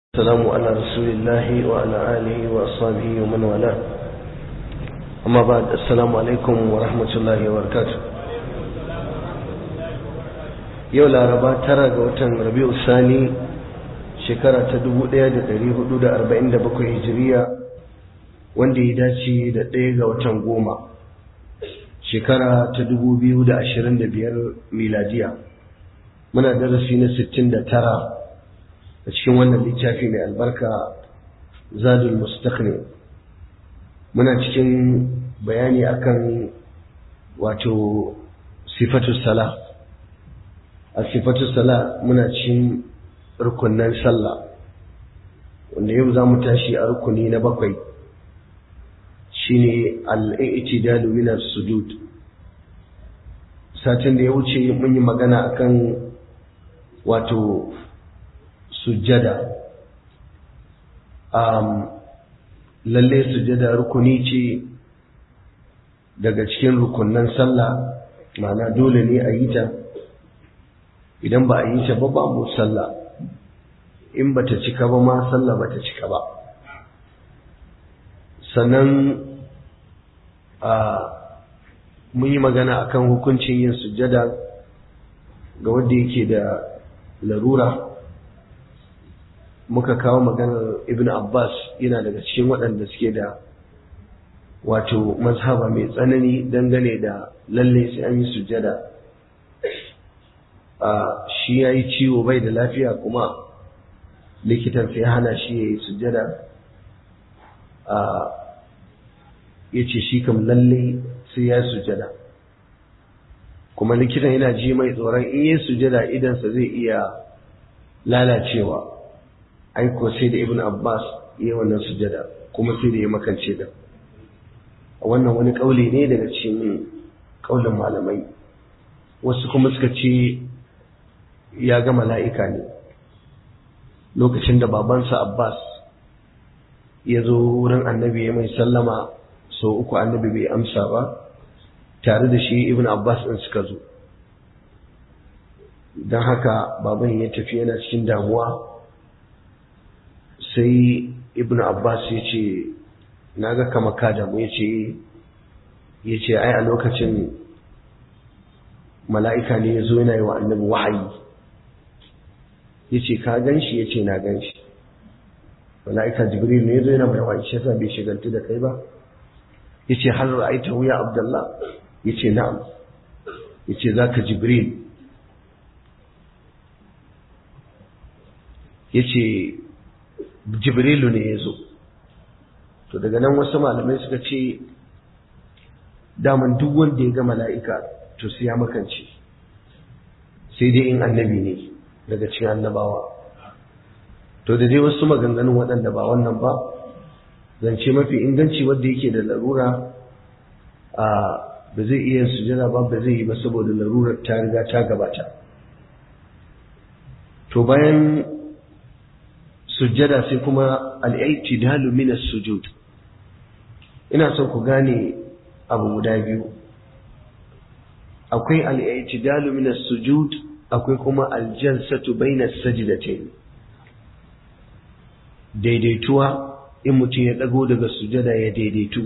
السلام على رسول الله وعلى آله وأصحابه ومن والاه أما بعد السلام عليكم ورحمة الله وبركاته يوم الأربعاء ترى وتن ربيع الثاني شكرا تدبو da 1447 hijiriya wanda ya dace da 1 ga watan goma shekara ta 2025 miladiya muna darasi na 69 a cikin wannan littafi mai albarka zadul mustaqni muna cikin bayani akan wato sifatu sala a sifatu sala muna cikin rukunin sallah wanda yau za mu tashi a rukuni na 7 shine al-i'tidalu min as-sujud satin da ya wuce mun yi magana akan wato sujjada lalle sujjada rukuni ce daga cikin rukunnan sallah ma'ana dole ne a yi ta idan ba a yi ta ba mu sallah in bata cika ba ma sallah bata cika ba sannan mun yi magana akan hukuncin yin sujjada ga wanda yake da larura muka kawo maganar Ibn Abbas yana daga cikin waɗanda suke da wato mazhaba mai tsanani dangane da lalle sai an yi sujjada shi ya yi ciwo bai da lafiya kuma likitan sai hana shi ya yi sujjada ya ce shi kam lalle sai ya yi sujjada kuma likitan yana ji mai tsoron in yi sujjada idansa zai iya lalacewa aiko sai da Ibn Abbas yi wannan sujada kuma sai da ya makance da wannan wani kauli ne daga cikin kaulin malamai wasu kuma suka ce ya ga mala'ika ne lokacin da babansa Abbas ya zo wurin annabi ya mai sallama sau uku annabi bai amsa ba tare da shi Ibn Abbas ɗin suka zo don haka baban ya tafi yana cikin damuwa sai Ibn Abbas ya ce na ga kama ka damu ya ce ai a lokacin mala'ika ne ya zo yana yi wa annabi wahayi ya ce ka gan shi ya ce na gan shi mala'ika jibril ne ya zo yana mai wahayi shi yasa bai shigaltu da kai ba ya ce har ra'aita wuya abdullah ya ce na'am ya ce za ka jibril ya ce jibrilu ne ya zo to daga nan wasu malamai suka ce daman duk wanda ya ga mala'ika to sai ya makance sai dai in annabi ne daga cikin annabawa to da dai wasu maganganun waɗanda ba wannan ba zance mafi inganci wanda yake da larura ba zai iya sujada ba zai yi ba saboda larurar ta riga ta gabata to bayan sujjada sai kuma al-i'tidalu min as-sujud ina son ku gane abu guda biyu akwai al-i'tidalu min as-sujud akwai kuma al-jalsatu bayna as-sajdatayn daidaituwa in mutum ya dago daga sujjada ya daidaitu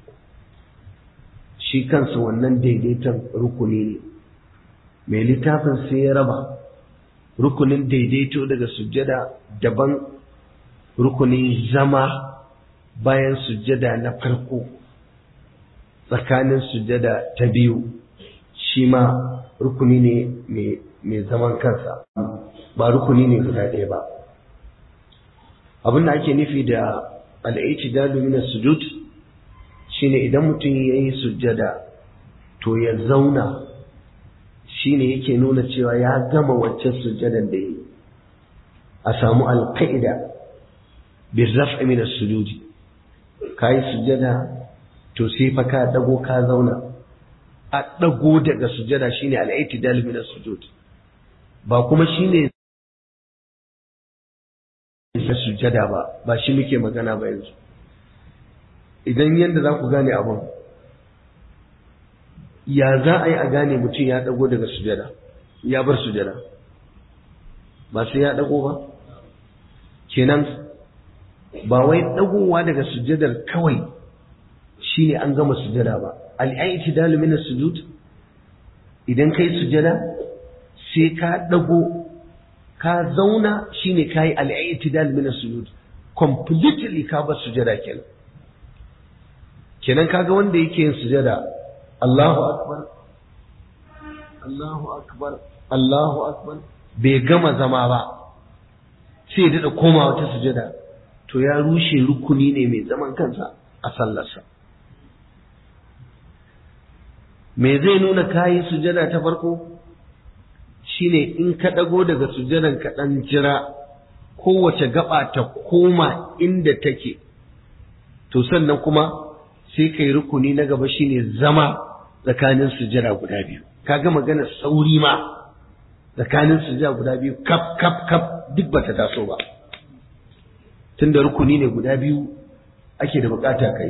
shi kansa wannan daidaiton rukuni ne mai littafin sai ya raba rukunin daidaito daga sujjada daban rukunin zama bayan sujjada na farko tsakanin sujjada ta biyu shi ma rukuni ne mai zaman kansa ba rukuni ne guda ɗaya ba abin da ake nufi da al-i'tidalu min as-sujud shine idan mutum yayi sujjada to ya zauna shine yake nuna cewa ya gama waccan sujjadan da yi a samu al-qa'ida بالرفع من السجود kai sujjada to sai fa ka dago ka zauna a dago daga sujjada shine al-i'tidal min as-sujud ba kuma shine sujjada ba shi muke magana ba yanzu idan yanda za ku gane abun ya za a yi a gane mutum ya dago daga sujjada ya bar sujjada ba sai ya dago ba kenan ba wai dagowa daga sujjadar kawai shine an gama sujjada ba. Al-i'tidalu min as-sujud, idan kai sujjada sai ka dago ka zauna shine kai al-i'tidal min as-sujud, completely ka bar sujjada kenan kaga wanda yake yin sujjada Allahu akbar Allahu akbar Allahu akbar bai gama zama ba sai da koma wata sujjada, to ya rushe rukuni ne mai zaman kansa a sallarsa. Me zai nuna kayi sujjada ta farko shine in ka dago daga sujjadan ka dan jira kowace gaba ta koma inda take, to sannan kuma sai kai rukuni na gaba shine zama tsakanin sujjada guda biyu. Kaga magana sauri ma tsakanin sujjada guda biyu kap kap kap duk bata taso ba, tunda rukuni ne guda biyu ake da bukata kai.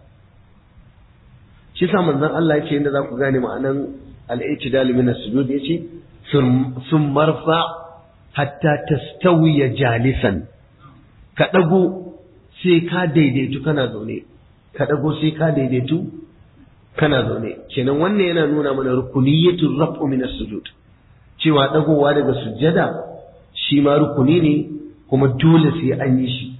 Shi sa manzon Allah ya ce inda za ku gane ma'anan al-i'tidal min as-sujud, yace sun marfa hatta tastawiya jalisan, ka dago sai ka daidaitu kana zaune, ka dago sai ka daidaitu kana zaune. Kenan wannan yana nuna mana rukuniyatul raf'u min as-sujud, cewa dagowa daga sujjada shi ma rukuni ne kuma dole sai an yi shi.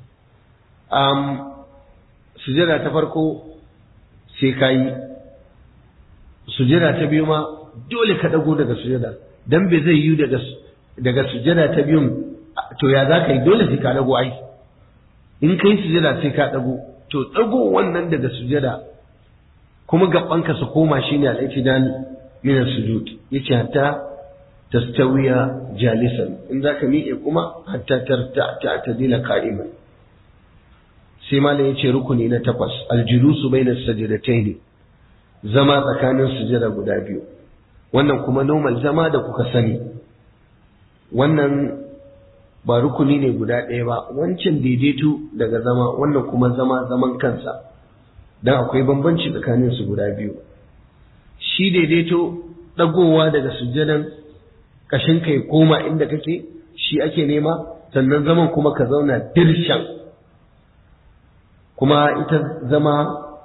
Sujjada ta farko sai ka yi, sujjada ta biyu ma dole ka dago daga sujjada, dan bai zai yi daga sujjada ta biyun to ya za ka yi, dole sai ka dago ai. In kai sujjada sai ka dago, to dago wannan daga sujjada kuma gabanka su koma shine al-i'tidal min as-sujud, yace hatta tastawiya jalisan, in zaka miƙe kuma hatta ta'tadila qa'iman. Sai malai yace rukuni na 8 al-julusu bayna as-sajdatayn, zama tsakanin sujada guda biyu. Wannan kuma normal zama da kuka sani, wannan ba rukuni ne guda ɗaya ba, wancan daidaito daga zama, wannan kuma zama zaman kansa, dan akwai bambanci tsakanin su guda biyu. Shi daidaito dagowa daga sujadan kashin kai koma inda kake, shi ake nema, sannan zaman kuma ka zauna dirshan. Kuma ita zama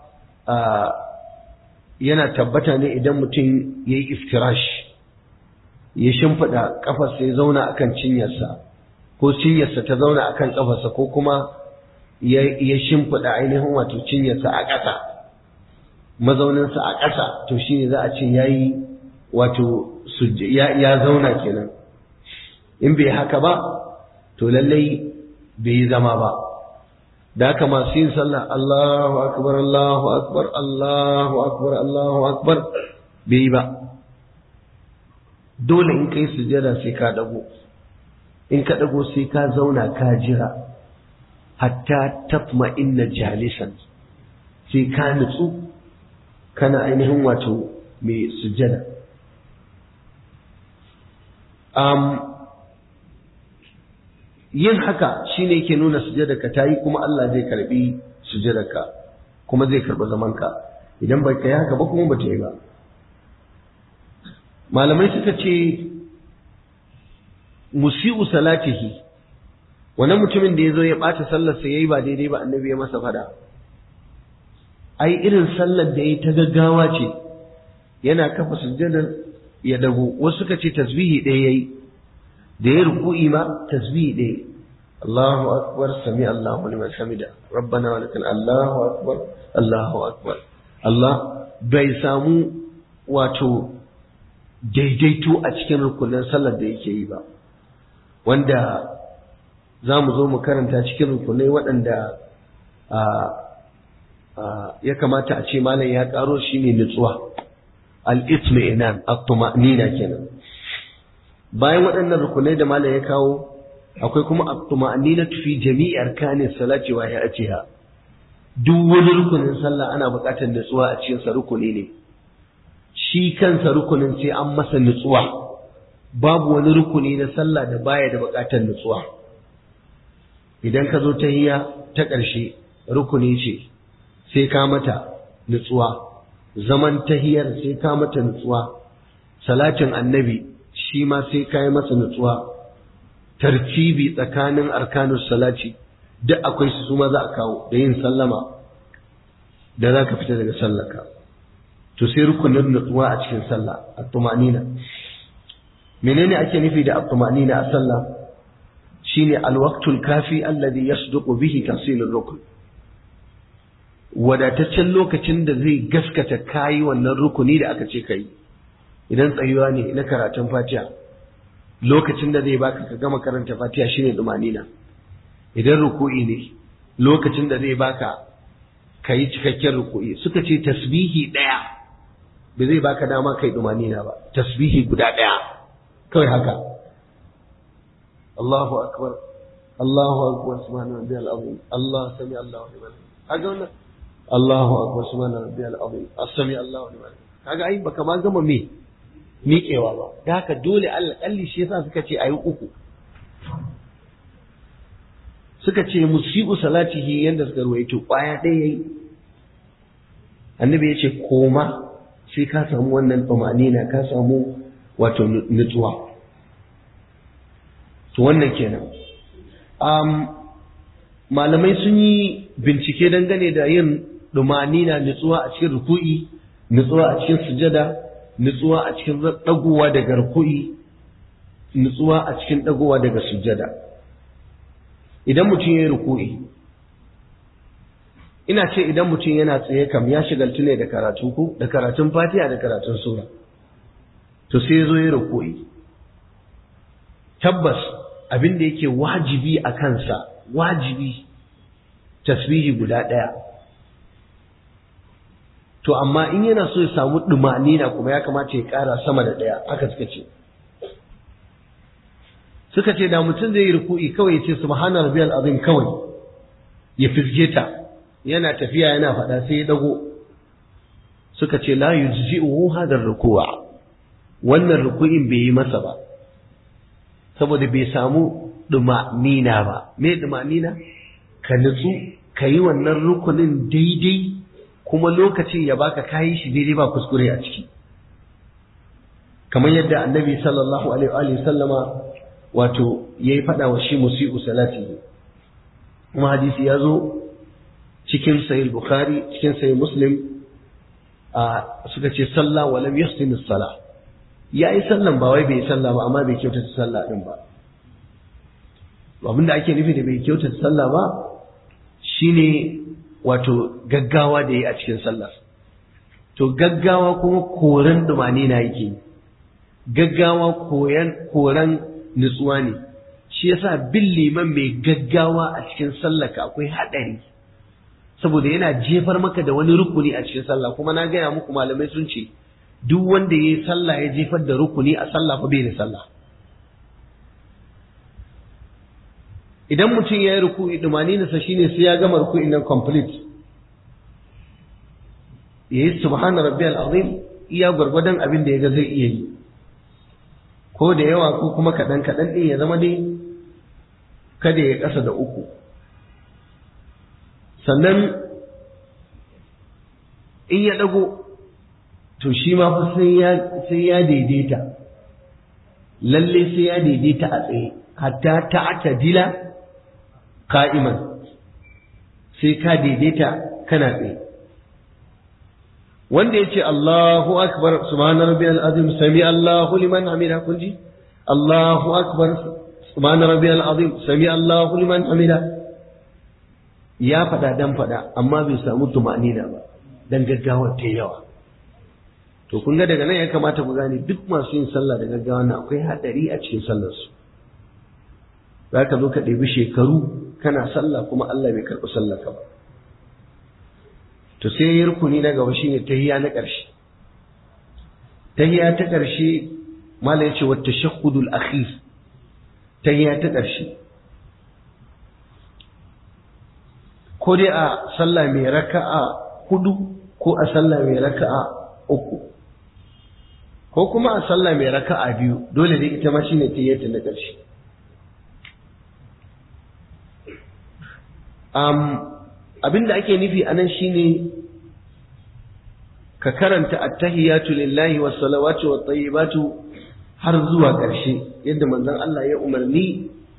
yana tabbata ne idan mutum ya yi iftirash, ya shimfiɗa ƙafarsa ya zauna akan cinyarsa, ko cinyarsa ta zauna akan ƙafarsa, ko kuma ya shimfiɗa ainihin wato cinyarsa a ƙasa, mazauninsa a ƙasa, to shi ne za a ce ya yi wato ya zauna kenan. In bai haka ba to lallai bai yi zama ba. Da haka masu yin sallah Allahu akbar Allahu akbar Allahu akbar Allahu akbar bai yi ba. Dole in kai sujada sai ka dago, in ka dago sai ka zauna ka jira hatta tatma'inna jalisan, sai ka nutsu kana ainihin wato mai sujada. Yin haka shine yake nuna sujadarka ta yi, kuma Allah zai karbi sujadarka kuma zai karbi zamanka. Idan ba ka yi haka ba kuma ba ta yi ba. Malamai suka ce musi'u salatihi, wannan mutumin da ya zo ya ɓata sallarsa ya yi ba daidai ba, annabi ya masa fada. Ai irin sallar da ya ta gaggawa ce, yana kafa sujjadar ya dago. Wasu suka ce tasbihi ɗaya ya yi, da ya ruku'i ma tasbihi ɗaya. Allahu akbar, sami Allahu liman hamida, rabbana wa lakal, Allahu akbar, Allahu akbar. Allah bai samu wato daidaito a cikin rukunin sallar da yake yi ba, wanda za mu zo mu karanta cikin rukunai waɗanda ya kamata a ce malam ya ƙaro shi ne nutsuwa, al-itmi'inan, at-tuma'nina kenan. Bayan waɗannan rukunai da malam ya kawo, akwai kuma at-tuma'nina fi jami'i arkanis salati wa hay'atiha. Duk wani rukunin sallah ana buƙatar nutsuwa a cikin sa, rukuni ne. Shi kansa rukunin sai an masa nutsuwa. Babu wani rukuni na sallah da baya da buƙatar nutsuwa. Idan ka zo tahiyya ta ƙarshe, rukuni ce, sai ka mata nutsuwa. Zaman tahiyyar sai ka mata nutsuwa. Salatin annabi shi ma sai ka yi masa nutsuwa. tartibi tsakanin arkanus salati duk akwai su ma za a kawo da yin sallama da za ka fita daga sallarka. To sai rukunin nutsuwa a cikin sallah, at-tumanina. Menene ake nufi da at-tumanina a sallah? Shine al-waqtul kafi alladhi yasduqu bihi tahsil ar-rukn. Wadataccen lokacin da zai gaskata kayi wannan rukuni da aka ce kai. Idan tsayuwa ne na karatun Fatiha, lokacin da zai baka ka gama karanta Fatiha shine tumanina. Idan ruku'i ne, lokacin da zai baka ka yi cikakken ruku'i. Suka ce tasbihi ɗaya ba zai baka dama kai dumanina ba, tasbihi guda ɗaya kawai haka. Allahu akbar, Allahu akbar, subhana rabbiyal azim, Allah sami Allahu liman hamidah. Kaga wannan Allahu akbar, subhana rabbiyal azim, as-sami Allahu liman hamidah. Kaga ai baka ma gama miƙewa ba. Da haka dole alƙalli shi yasa suka ce ayi uku. Suka ce musibu salatihi yanda suka ruwaito kwaya ɗaya yayi. Annabi ya ce koma sai ka samu wannan tumanina, ka samu wato nutsuwa. To wannan kenan. Malamai sun yi bincike dangane da yin tumanina, nutsuwa a cikin ruku'i, nutsuwa a cikin sujada, nutsuwa a cikin dagowa daga ruku'i, nutsuwa a cikin dagowa daga sujada. Idan mutum ya yi ruku'i, ina ce idan mutum yana tsaye kam ya shigaltu ne da karatu ko da karatun Fatiha da karatun sura, to sai zo ya ruku'i. Tabbas abin da yake wajibi a kansa, wajibi tasbihi guda ɗaya. To amma in yana so ya samu ɗumanina kuma ya kamata ya ƙara sama da ɗaya, haka suka ce. Suka ce da mutum zai yi ruku'i kawai ya ce subhana rabbiyal azim kawai ya fisge ta, yana tafiya yana faɗa sai ya dago. Suka ce la yujzi'uhu hadha ruku'a, wannan ruku'in bai yi masa ba saboda bai samu dumanina ba. Me dumanina? Ka nutsu ka yi wannan rukunin daidai, kuma lokacin ya baka kayi shi daidai ba kuskure a ciki, kamar yadda annabi sallallahu alaihi wa sallama wato yayi faɗa wa shi musi'u salati. Kuma hadisi ya zo cikin sahih bukhari, cikin sahih muslim, suka ce sallah wa lam yahsin as-salah, yayi sallan ba wai bai sallah ba amma bai kyautata sallah din ba. Abinda ake nufi da bai kyautata sallah ba shine wato gaggawa da yayi a cikin sallah. To gaggawa kuma koran dumani na yake, gaggawa koran nutsuwa ne. Shi yasa bin liman mai gaggawa a cikin sallaka akwai haɗari, saboda yana jefar maka da wani rukuni a cikin sallah. Kuma na gaya muku malamai sun ce duk wanda ya yi sallah ya jefar da rukuni a sallah fa bai da sallah. Idan mutum ya yi ruku'i dumaninsa shine sai ya gama ruku'in nan complete, ya yi subhana rabbiyal azim iya gwargwadon abin da ya ga zai iya yi, ko da yawa ko kuma kaɗan kaɗan ɗin ya zama dai kada ya ƙasa da 3. Sannan in ya ɗago to shi ma fa sai ya daidaita, lalle sai ya daidaita a tsaye, hatta ta'tadila qa'iman, sai ka daidaita kana tsaye. Wanda yace Allahu akbar subhana rabbiyal azim sami Allahu liman hamida, kun ji Allahu akbar subhana rabbiyal azim sami Allahu liman hamida, ya fada dan fada amma bai samu tumanina ba dan gaggawar ta yawa. To kun ga daga nan ya kamata ku gane duk masu yin sallah da gaggawa na akwai hadari a cikin sallar su. Zaka zo ka ɗebi shekaru kana sallah kuma Allah bai karɓi sallar ka ba. To sai rukuni na gaba shine tahiyya na ƙarshe. Tahiyya ta ƙarshe mala yace wa tashahhudul akhir, tahiyya ta ƙarshe. Ko dai a sallah mai raka'a 4 ko a sallah mai raka'a 3 ko kuma a sallah mai raka'a 2, dole dai ita ma shine tahiyyata na ƙarshe. Abinda ake nufi anan shine ka karanta attahiyatu lillahi was-salawatu wat-tayyibatu har zuwa ƙarshe, yadda manzon Allah ya umarni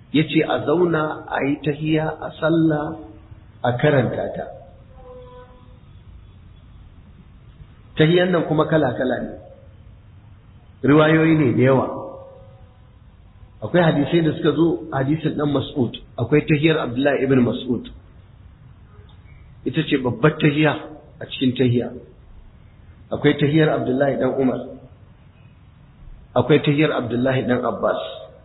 yace a zauna a yi tahiyya a sallah a karanta ta. Tahiyyan nan kuma kala-kala ne, riwayoyi ne da yawa. Akwai hadisai da suka zo, hadisin ɗan Mas'ud, akwai tahiyar Abdullahi ibn Mas'ud, ita ce babbar tahiya a cikin tahiya. Akwai tahiyar Abdullahi ɗan Umar, akwai tahiyar Abdullahi ɗan Abbas,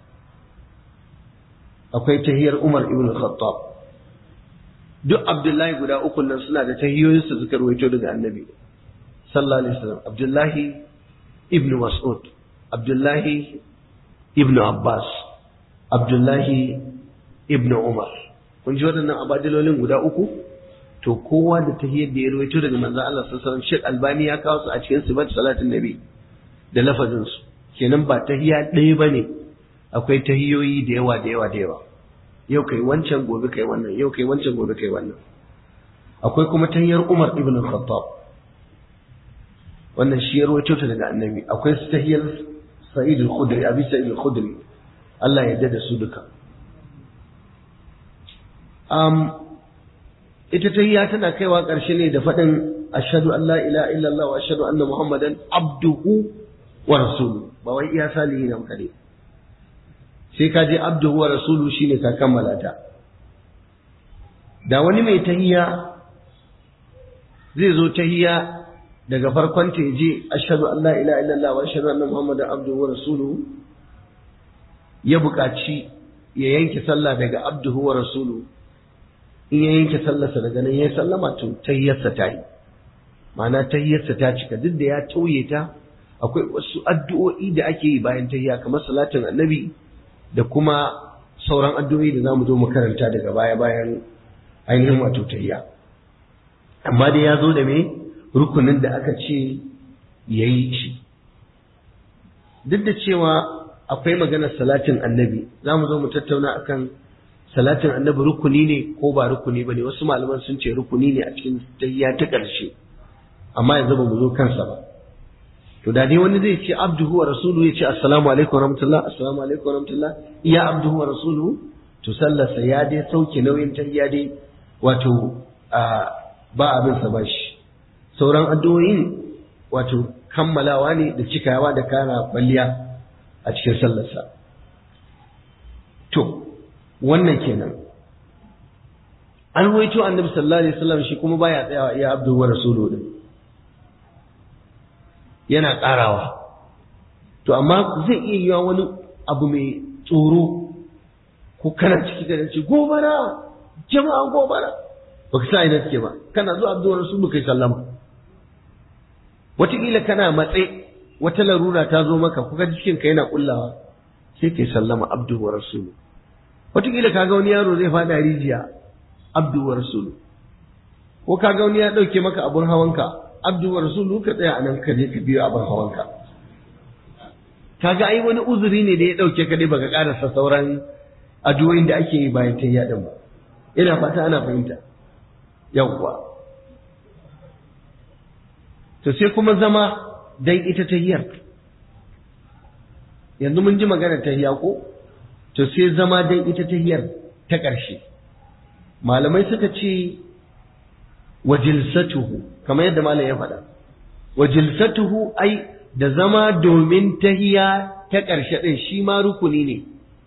akwai tahiyar Umar ibn Khattab. Duk Abdullahi guda uku nan suna da tahiyoyinsu suka rawaito daga Annabi sallallahu alaihi wasallam. Abdullahi ibn Mas'ud, Abdullahi ibn Abbas, Abdullahi ibn Umar. Kun ji waɗannan abadilolin guda uku? To kowa da tahiyyar da ya rawaito daga manzo Allah sallallahu alaihi wasallam. Sheikh Albani ya kawo su a cikin sifat salatin nabi da lafazin su. Kenan ba tahiyya ɗaya bane, akwai tahiyoyi da yawa da yawa da yawa. Yau kai wancan, gobe kai wannan, yau kai wancan, gobe kai wannan. Akwai kuma tahiyyar Umar ibn Khattab, wannan shi ya rawaito ta daga Annabi. Akwai tahiyyar Sa'id al-Khudri, Abi Sa'id al-Khudri, Allah ya yarda da su duka. Ita tahiyya tana kaiwa ƙarshe ne da faɗin ashhadu an la ilaha illallah wa ashhadu anna muhammadan abduhu wa rasuluhu. Ba wai iya salihi nan kare, sai ka je abduhu wa rasuluhu shine ka kammala ta. Da wani mai tahiyya zai zo tahiyya daga farkon ta je ashhadu an la ilaha illallah wa ashhadu anna muhammadan abduhu wa rasuluhu, ya buƙaci ya yanke sallah daga abduhu wa rasuluhu, in ya yanke sallarsa daga nan ya sallama, to tahiyyarsa ta yi, ma'ana tahiyyarsa ta cika. Duk da ya tauye ta, akwai wasu addu'o'i da ake yi bayan tahiyya kamar salatin annabi da kuma sauran addu'o'i da zamu zo mu karanta daga baya bayan ainihin wato tahiyya. Amma dai ya zo da me rukunin da aka ce yayi shi. Duk da cewa akwai maganar salatin annabi, zamu zo mu tattauna akan salatin annabi rukuni ne ko ba rukuni bane. Wasu malaman sun ce rukuni ne a cikin tahiyya ta ƙarshe, amma yanzu ba mu zo kansa ba. To da dai wani zai ce abduhu wa rasuluhu, ya ce assalamu alaikum wa rahmatullah, assalamu alaikum wa rahmatullah, iya abduhu wa rasuluhu, to sallarsa ya dai sauke nauyin tahiyya dai, wato ba abin sa bashi. Sauran addu'o'in wato kammalawa ne da cikawa da kana kwalliya a cikin sallarsa. To wannan kenan. An ruwaito annabi sallallahu alaihi wasallam shi kuma baya tsayawa iya abduhu wa rasuluhu din, yana ƙarawa. To amma zai iya yiwa wani abu mai tsoro, ko kana ciki da ce gobara, jama'a gobara, baka sa ina take ba, kana zuwa abduhu wa rasuluhu kai sallama. Wataƙila kana matse, wata larura ta zo maka, kuka cikin ka yana kullawa, sai kai sallama abduhu wa rasuluhu. Wataƙila kaga wani yaro zai fada rijiya, abdu wa rasulu, ko kaga wani ya ɗauke maka abun hawanka, abdu wa rasulu, ka tsaya a nan ka je ka biyo abun hawanka. Kaga ai wani uzuri ne da ya ɗauke ka dai baka ƙarasa sauran addu'o'in da ake yi bayan tahiyya din ba. Ina fata ana fahimta. Yawwa. To sai kuma zama dan ita tahiyyar. Yanzu mun ji maganar tahiyya ko? To sai zama dan ita tahiyyar ta ƙarshe. Malamai suka ce wa jilsatuhu, kamar yadda malam ya faɗa, wa jilsatuhu ai da zama domin tahiyya ta ƙarshe ɗin shi ma rukuni ne.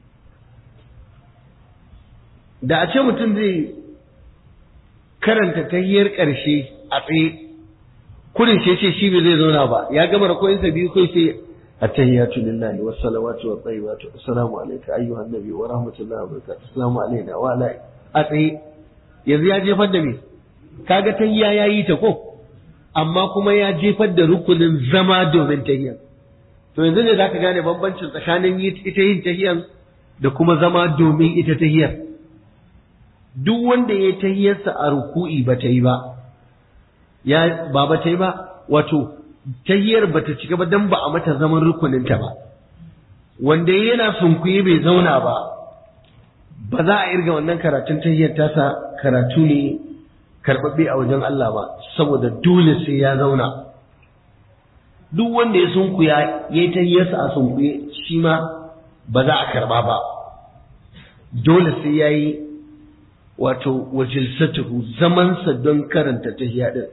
Da a ce mutum zai karanta tahiyyar ƙarshe a tsaye, kurin shi bai zai zauna ba, ya gama rakoyinsa biyu kai sai التحيات لله والصلوات والطيبات السلام عليك أيها النبي ورحمة الله وبركاته السلام علينا وعلى أتي yanzu ya jefar da me, kaga tahiyya yayi ta ko, amma kuma ya jefar da rukunin zama domin tahiyya. To yanzu ne zaka gane bambancin tsakanin ita yin tahiyyan da kuma zama domin ita tahiyyar. Duk wanda ya tahiyyarsa a ruku'i ba ta yi ba, ba ta yi ba, wato tahiyyar ba ta cika ba dan ba a mata zaman rukuninta ba. Wanda yana sunkuye bai zauna ba, ba za a irga wannan karatun tahiyyar tasa karatu ne karɓaɓɓe a wajen Allah ba, saboda dole sai ya zauna. Duk wanda ya sunkuya ya yi tahiyyarsa a sunkuye shi ma ba za a karɓa ba. dole sai yayi wato wajilsatuhu zamansa don karanta tahiyya din.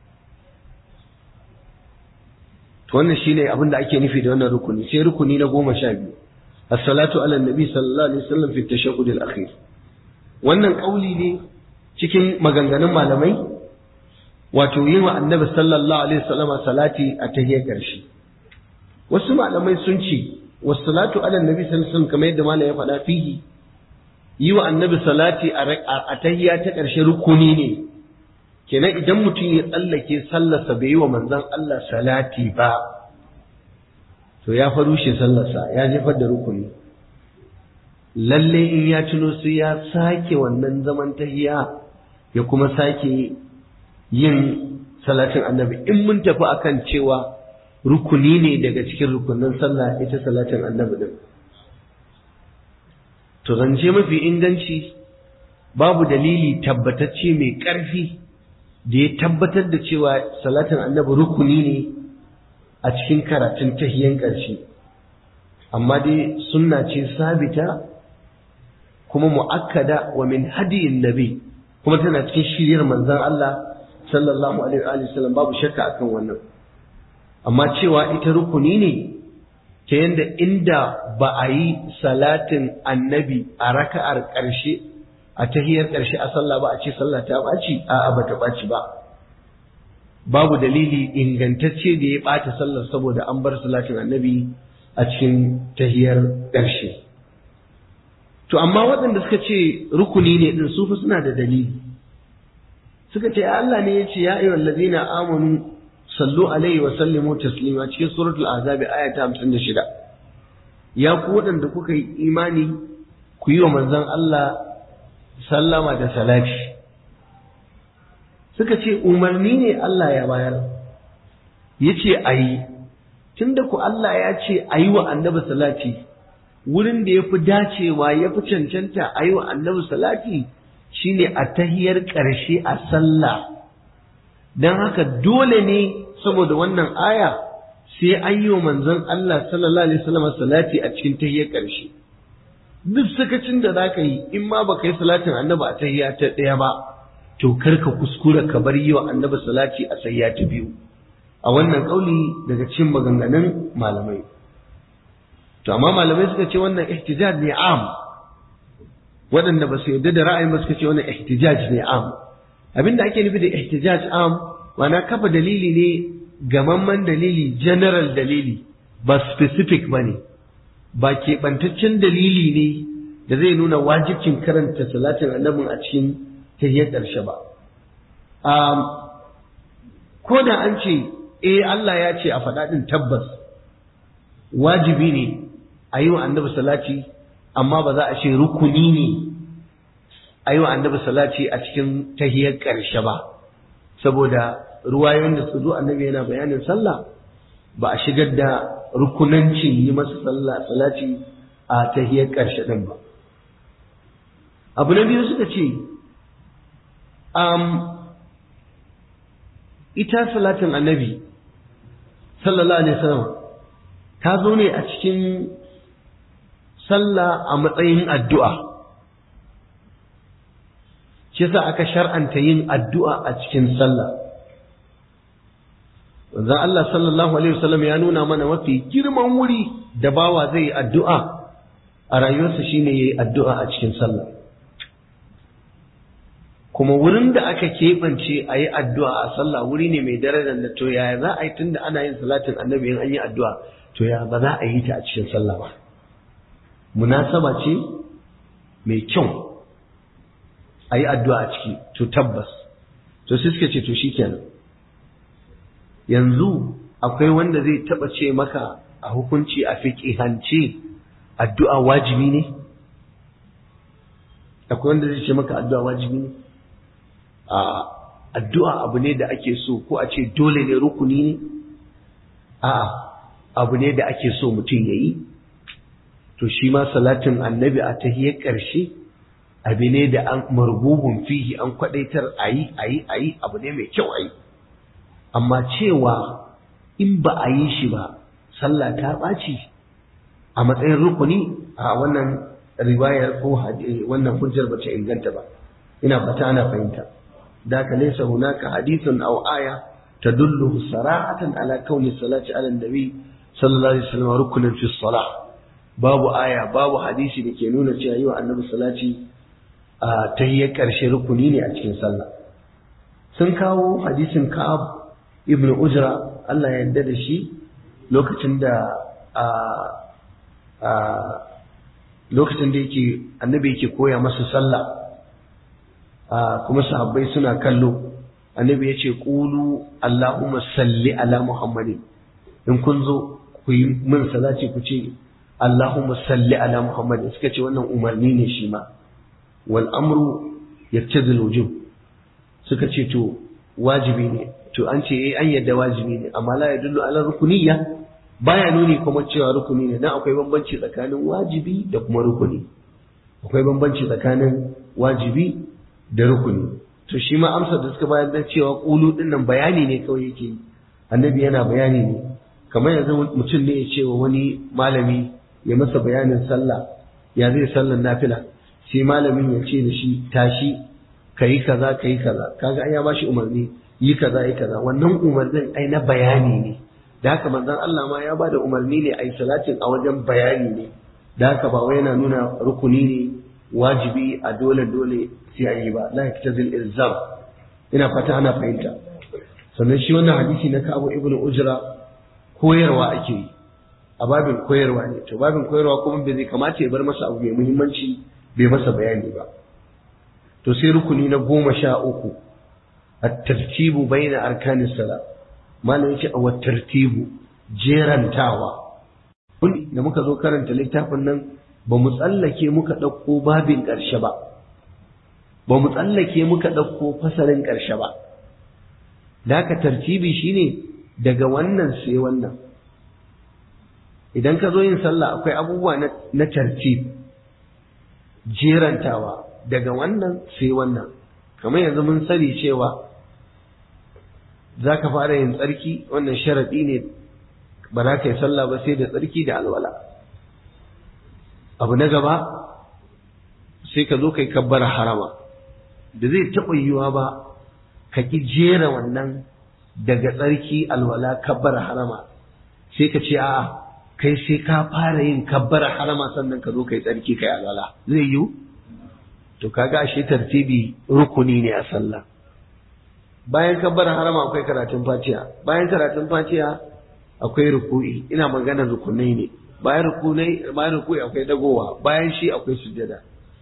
to wannan shine abin da ake nufi da wannan rukuni. Sai rukuni na 12, as-salatu ala nabi sallallahu alaihi wasallam fi at-tashahhud al-akhir. wannan kauli ne cikin maganganun malamai, wato yin wa annabi sallallahu alaihi wasallam salati a tahiyyar ƙarshe. wasu malamai sun ce was-salatu ala nabi sallallahu alaihi wasallam kamar yadda malam ya faɗa fihi, yi wa annabi salati a tahiyya ta ƙarshe rukuni ne. kenan idan mutum ya tsallake sallarsa bai yi wa manzon Allah salati ba, to ya farushe sallarsa, ya jefar da rukuni. lalle in ya tuno sai ya sake wannan zaman tahiyya ya kuma sake yin salatin annabi. in mun tafi akan cewa rukuni ne daga cikin rukunin sallah ita salatin annabi din, to zance mafi inganci babu dalili tabbatacce mai ƙarfi da ya tabbatar da cewa salatin annabi rukuni ne a cikin karatun tahiyyan ƙarshe. amma dai sunna ce sabita kuma mu'akkada wa min hadiyin nabi, kuma tana cikin shiriyar manzon Allah sallallahu alaihi wa sallam, babu shakka akan wannan. amma cewa ita rukuni ne ta yanda inda ba a yi salatin annabi a raka'ar ƙarshe a tahiyar ƙarshe a sallah ba a ce sallah ta ɓaci, a'a ba ta ɓaci ba. babu dalili ingantacce da ya ɓata sallar saboda an bar salatin annabi a cikin tahiyar ƙarshe. to amma waɗanda suka ce rukuni ne din su fa suna da dalili. suka ce Allah ne ya ce ya ayyuhal ladina amanu sallu alaihi wa sallimu taslima cikin suratul ahzab aya ta 56. ya ku waɗanda kuka yi imani ku yi wa manzon Allah sallama da salati. suka ce umarni ne Allah ya bayar, yace ayi. tunda ku Allah ya ce ayi wa annabi salati, wurin da yafi dacewa yafi cancanta ayi wa annabi salati shine a tahiyar ƙarshe a sallah. dan haka dole ne saboda wannan aya sai an yi wa manzon Allah sallallahu alaihi wasallam salati a cikin tahiyar ƙarshe. duk sakacin da zaka yi in ma baka yi salatin annabi a tahiyya ta ɗaya ba, to karka kuskura ka bar yi wa annabi salati a tahiyya ta biyu. a wannan kauli daga cikin maganganun malamai. to amma malamai suka ce wannan ihtijaj ne am, waɗanda ba su yarda da ra'ayin ba suka ce wannan ihtijaj ne am. abinda ake nufi da ihtijaj am ma'ana kafa dalili ne, gamamman dalili, general dalili, ba specific bane, ba keɓantaccen dalili ne da zai nuna wajibcin karanta salatin annabin a cikin tahiyyar ƙarshe ba. ko da an ce Allah ya ce a faɗa ɗin tabbas wajibi ne a yi wa annabi salati, amma ba za a ce rukuni ne a yi wa annabi salati a cikin tahiyyar ƙarshe ba, saboda ruwayoyin da su zo annabi yana bayanin sallah ba a shigar da rukunancin yi masa salati a tahiyyar ƙarshe ɗin ba. abu na biyu suka ce ita salatin annabi sallallahu alaihi wasallam ta zo ne a cikin sallah a matsayin addu'a. shi yasa aka shar'anta yin addu'a a cikin sallah. Wanzan Allah sallallahu alaihi wasallam ya nuna mana mafi girman wuri da bawa zai yi addu'a a rayuwarsa shine yayi addu'a a cikin sallah. kuma wurin da aka keɓance a yi addu'a a sallah wuri ne mai darajar da, to yaya za a yi tunda ana yin salatin annabi in an yi addu'a, to ya ba za a yi ta a cikin sallah ba. munasaba ce mai kyau a yi addu'a a ciki, to tabbas. to sai suka ce to shikenan, yanzu akwai wanda zai taɓa ce maka a hukunci a fiqhance addu'a wajibi ne? akwai wanda zai ce maka addu'a wajibi ne? addu'a abu ne da ake so, ko a ce dole ne, rukuni ne? abu ne da ake so mutum ya yi. to shi ma salatin annabi a tahiyyar ƙarshe abu ne da an margubun fihi, an kwadaitar a yi abu ne mai kyau a yi. amma cewa in ba a yi shi ba sallah ta ɓaci a matsayin rukuni, a wannan riwayar ko wannan hujjar bata inganta ba. Ina fata ana fahimta. Da ka laysa hunaka hadithun aw aya tadullu sara'atan ala kauni salati ala nabi sallallahu alaihi wasallam rukunan fi salah. Babu aya babu hadisi da ke nuna cewa yi wa annabi salati a tahiyyar karshe rukuni ne a cikin sallah. Sun kawo hadisin Ka'ab ibn Ujra Allah ya yarda da shi lokacin da yake annabi yake koya masa sallah kuma sahabbai suna kallo. Annabi ya ce qulu Allahumma salli ala Muhammadin, in kun zo ku yi min salati ku ce Allahumma salli ala Muhammadin. Suka ce wannan umarni ne shi ma, wal amru yaktadil wujub. Suka ce to wajibi ne, to an ce an yadda wajibi ne amma la yadullu ala rukuniyya, baya nuni kuma cewa rukuni ne. Dan akwai bambanci tsakanin wajibi da kuma rukuni, akwai bambanci tsakanin wajibi da rukuni. To shi ma amsar da suka bayar da cewa qulu din nan bayani ne kawai yake yi, annabi yana bayani ne. Kamar yanzu mutum ne ya ce wa wani malami ya masa bayanin sallah, ya zai sallar nafila, sai malamin ya ce da shi tashi kayi kaza kayi kaza, kaga an ya bashi umarni yi kaza yi kaza, wannan umarnin ai na bayani ne. Da haka manzon Allah ma ya bada umarni ne ai salatin a wajen bayani ne. Da haka ba wai yana nuna rukuni ne wajibi a dole sai an yi ba, la yaktazil ilzam. Ina fata ana fahimta. Sannan shi wannan hadisi na Ka'ab ibn Ujra koyarwa ake yi, a babin koyarwa ne. To babin koyarwa kuma bai zai kamata ya bar masa abu mai muhimmanci bai masa bayani ba. To sai rukuni na 13, at-tartibu baina arkanis salat. Malam yace a wat-tartibu, jerantawa. Da muka zo karanta littafin nan ba mu tsallake muka ɗauko babin ƙarshe ba, ba mu tsallake muka ɗauko fasalin ƙarshe ba. Da haka tartibi shine daga wannan sai wannan. Idan ka zo yin sallah akwai abubuwa na tartib, jerantawa daga wannan sai wannan. Kamar yanzu mun sani cewa za ka fara yin tsarki, wannan sharaɗi ne, ba za ka yi sallah ba sai da tsarki da alwala. Abu na gaba sai ka zo ka yi kabbara harama, da zai taɓa yiwuwa ba ka ƙi jera wannan daga tsarki alwala kabbara harama, sai ka ce a'a kai sai ka fara yin kabbara harama sannan ka zo ka yi tsarki ka yi alwala, zai yiwu? To kaga ashe tartibi rukuni ne a sallah. Bayan kabbara harama akwai karatun fatiha, bayan karatun fatiha akwai ruku'i, ina maganar rukunai ne. Bayan ruku'i akwai dagowa, bayan shi akwai sujjada.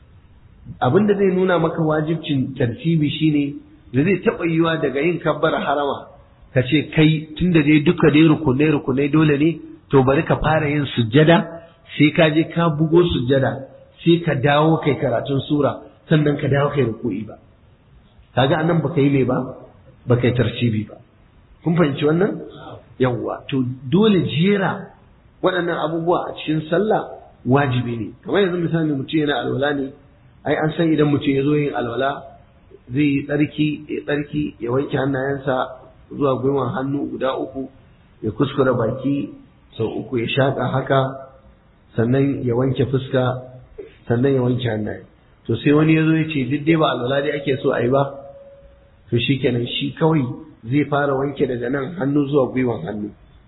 Abin da zai nuna maka wajibcin tartibi shine da zai taɓa yiwa daga yin kabbara harama ka ce kai tunda dai duka dai rukunai dole ne, to bari ka fara yin sujjada, sai ka je ka bugo sujjada, sai ka dawo kai karatun sura, sannan ka dawo kai ruku'i ba. Kaga anan baka yi mai ba, baka yi tartibi ba. Kun fahimci wannan? Yawwa, to dole jera waɗannan abubuwa a cikin sallah wajibi ne. Kamar yanzu misali mutum yana alwala ne, ai an san idan mutum ya zo yin alwala zai yi tsarki ya wanke hannayensa zuwa gwiwan hannu guda 3, ya kuskura baki sau 3, ya shaƙa haka, sannan ya wanke fuska, sannan ya wanke hannaye. To sai wani ya zo ya ce duk dai ba alwala dai ake so a yi ba, to shi kenan shi kawai zai fara wanke daga nan hannu zuwa gwiwan hannu,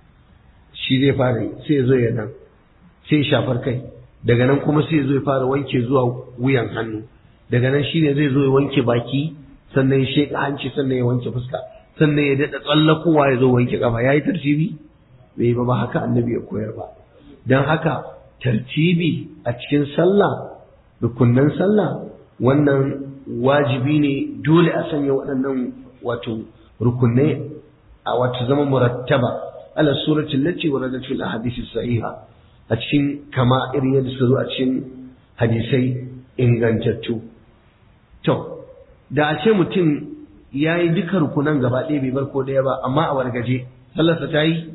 shi zai fara yi, sai ya zo ya nan, sai ya shafar kai, daga nan kuma sai ya zo ya fara wanke zuwa wuyan hannu, daga nan shi ne zai zo ya wanke baki, sannan ya sheƙa hanci, sannan ya wanke fuska, sannan ya daɗa tsallakowa ya zo wanke ƙafa. Ya yi tartibi? Bai yi ba haka annabi ya koyar ba. Don haka tartibi a cikin sallah, rukunnan sallah, wannan wajibi ne, dole a sanya waɗannan wato rukunai a wato zama murattaba ala suratul lati waradat fil ahadith sahiha, a cikin kama irin yadda suka zo a cikin hadisai ingantattu. To da a ce mutum ya yi duka rukunan gaba ɗaya bai bar ko ɗaya ba, amma a wargaje, sallarsa ta yi?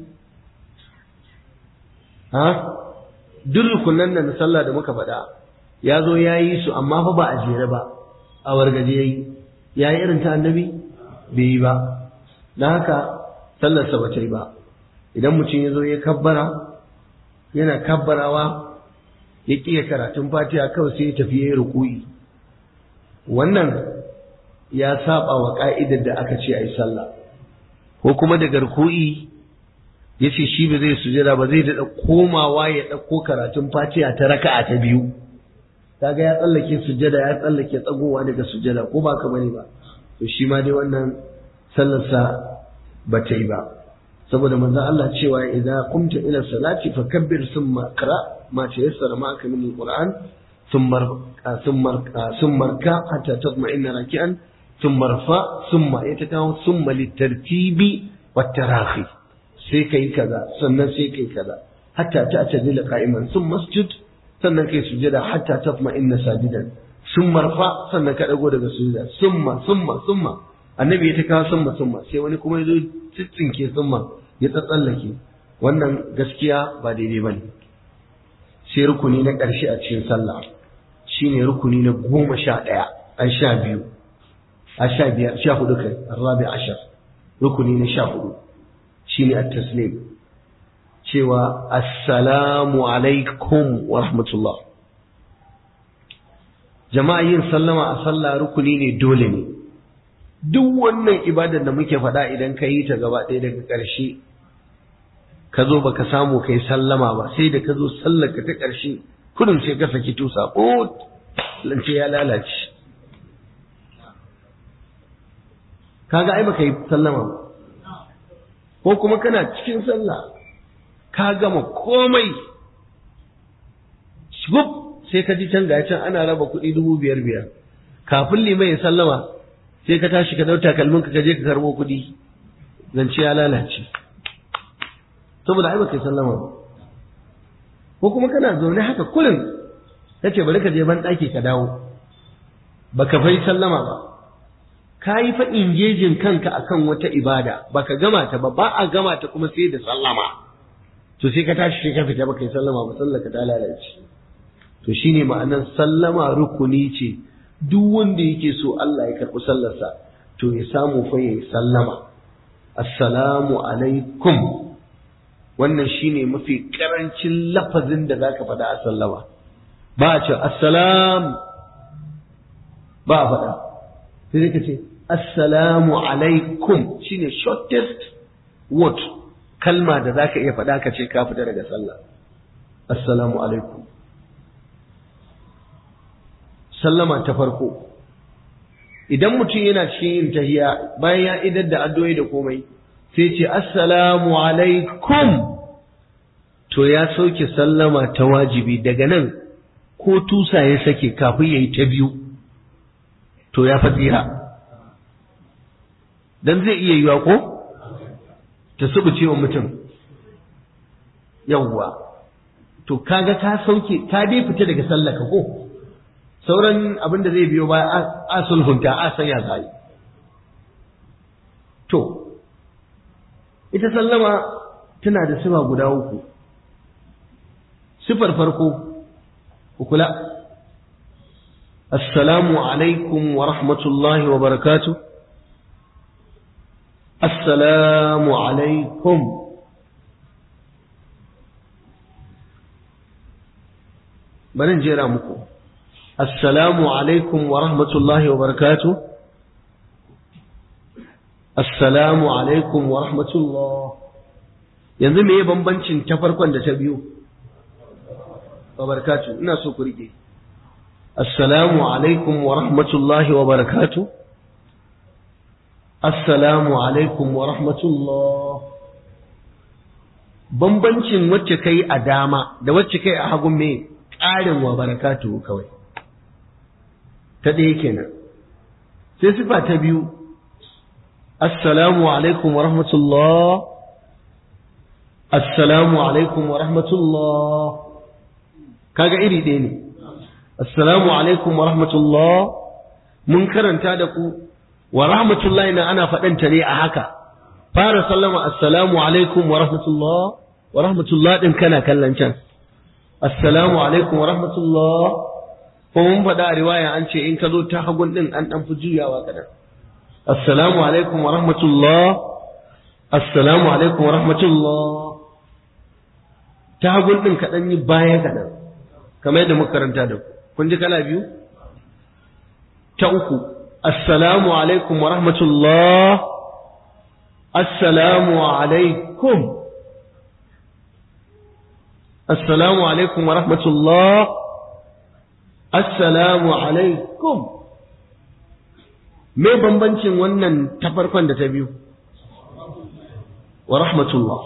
Duk rukunan nan na sallah da muka faɗa ya zo ya yi su, amma fa ba a jere ba, a wargaje ya yi. Ya yi irin ta annabi? Bai yi ba. Don haka sallarsa ba ta yi ba. Idan mutum ya zo ya kabbara, yana kabbarawa ya ƙiya karatun Fatiha kawai sai ya tafi yayin ruku'i, wannan ya saba wa ka'idar da aka ce ayi sallah. Ko kuma daga ruku'i yace shi ba zai sujada ba, zai da komawa ya dauko karatun Fatiha ta raka'a ta biyu, kaga ya tsallake sujada, ya tsallake tsagowa daga sujada, ko ba ka bane ba, to shi ma dai wannan sallarsa ba ta yi ba, saboda manzon Allah cewa idza qumta ila salati fakabbir thumma qra ma tayassara ma'aka min alquran thumma rka hatta tatma'inna raki'an thumma rfa thumma yatakaw thumma litartibi wat-tarahi, sai kai kaza sannan sai kai kaza hatta ta'tadila qa'iman thumma masjud, sannan kai sujada hatta tatma'inna sajidan thumma rfa, sannan ka dago daga sujada thumma annabi ya ta kawo summa sai wani kuma yazo tsitsinke summa ya tsallake. Wannan gaskiya ba daidai bane. Sai rukuni na ƙarshe a cikin sallah shine rukuni na 11 an 12 a 15 14 kai arabi 10, rukuni na 14 shine at-taslim, cewa assalamu alaikum wa rahmatullah. Jama'a yin sallama a sallah rukuni ne, dole ne. Duk wannan ibadar da muke faɗa idan ka yi ta gaba ɗaya daga ƙarshe ka zo baka samu kai sallama ba, sai da ka zo sallar ka ta ƙarshe kudin sai ka saki tusa, lance ya lalace. Kaga ai baka yi sallama ba, ko kuma kana cikin sallah ka gama komai shugub sai ka ji can ga can ana raba kuɗi 5,500 kafin liman ya sallama sai ka tashi ka dauta kalmin ka je ka karbo kuɗi, zance ya lalace, saboda ai baka yi sallama ba. Ko kuma kana zaune haka kullum kace bari ka je ban daki ka dawo, baka fai sallama ba, ka yi fa engaging kanka akan wata ibada baka gama ta ba, ba a gama ta kuma sai da sallama, to sai ka tashi sai ka fita baka yi sallama ba, sallar ka ta lalace. To shine ma'anar sallama rukuni ce, duk wanda yake so Allah ya karɓi sallarsa to ya samu fa ya sallama, assalamu alaikum. Wannan shine mafi karancin lafazin da zaka faɗa a sallama. Ba a ce assalam, ba a faɗa, sai ka ce assalamu alaikum, shine shortest word, kalma da zaka iya faɗa ka ce ka fita daga sallah. Assalamu alaikum. Sallama ta farko, idan mutum yana cikin yin tahiya bayan ya idar da addu'o'i da komai sai ce assalamu alaikum, to ya sauke sallama ta wajibi. Daga nan ko tusa ya sake kafin yayi ta biyu to ya fatsira, dan zai iya yiwa ko ta subuce wa mutum, yawwa, to kaga ka sauke, ka dai fita daga sallaka ko sauran abin da zai biyo baya a sulhunta, a sanya zai. To ita sallama tana da sifa guda uku. Sifar farko ku kula, assalamu alaikum wa rahmatullahi wa barakatuh, assalamu alaikum. Bari jera muku, assalamu alaikum wa rahmatullahi wa barakatuh, assalamu alaikum wa rahmatullah. Yanzu me bambancin ta farkon da ta biyu? Wa barakatuh, ina so ku rike. Assalamu alaikum wa rahmatullahi wa barakatuh, assalamu alaikum wa rahmatullah. Bambancin wacce kai a dama da wacce kai a hagun me? Ƙarin wa barakatuh kawai. Ta ɗaya kenan. Sai sifa ta biyu, assalamu alaikum wa rahmatullah, assalamu alaikum wa rahmatullah. Kaga iri ɗaya ne. Assalamu alaikum wa rahmatullah, mun karanta da ku, wa rahmatullahi na ana faɗanta ne a haka. Fara sallama assalamu alaikum wa rahmatullah ɗin kana kallon can. Assalamu alaikum wa rahmatullah. Ko mun faɗa a riwaya an ce in ka zo ta hagun ɗin an ɗan fi juyawa kaɗan. Assalamu alaikum wa rahmatullah, assalamu alaikum wa rahmatullah. Ta hagun ɗin kaɗan yi baya kaɗan. kamar yadda muka karanta da ku kun ji kala biyu ta uku assalamu alaikum wa rahmatullah assalamu alaikum assalamu alaikum wa rahmatullah assalamu alaikum me bambancin wannan ta farkon da ta biyu wa rahmatullah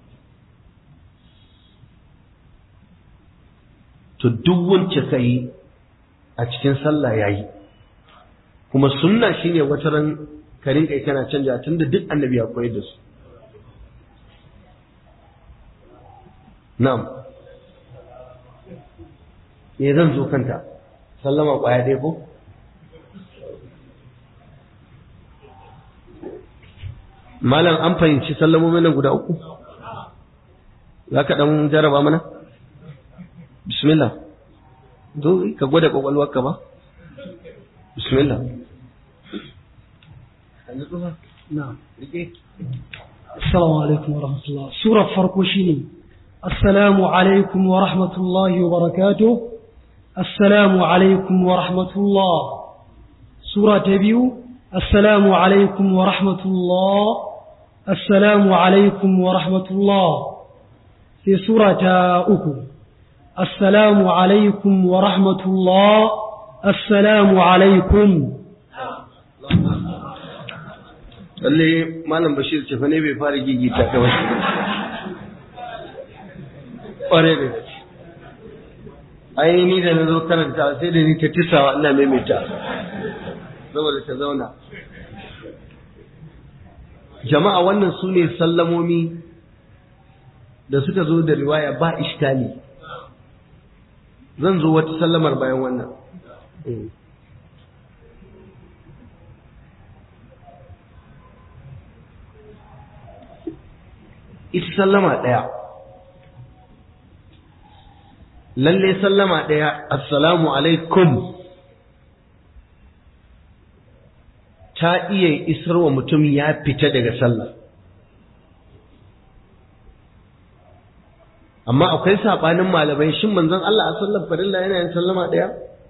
to duk wacce kai a cikin sallah yayi kuma sunna shine wata ran ka rinka kana canja tunda duk annabi ya koyar da su na'am zan zo kanta sallama kwaya ɗaya ko malam an fahimci sallamomin nan guda uku za ka ɗan jaraba mana bismillah zo ka gwada kwakwalwarka ba bismillah assalamu alaikum wa rahmatullah surar farko shine assalamu alaikum wa rahmatullahi wa barakatuh assalamu alaikum wa rahmatullah sura ta biyu assalamu alaikum wa rahmatullah assalamu alaikum wa rahmatullah sai sura ta uku assalamu alaikum wa rahmatullah assalamu alaikum lalle malam bashir ce fa ne bai fara gigita ka ba ƙware da ai ni da na zo karanta sai da ni ta tisawa ina maimaita saboda ta zauna jama'a wannan su ne sallamomi da suka zo da riwaya ba iskali zan zo wata sallamar bayan wannan ita sallama ɗaya lalle sallama ɗaya assalamu alaikum ta iya isar wa mutum ya fita daga sallah amma akwai saɓanin malamai shin manzon Allah a sallar farilla yana yin sallama ɗaya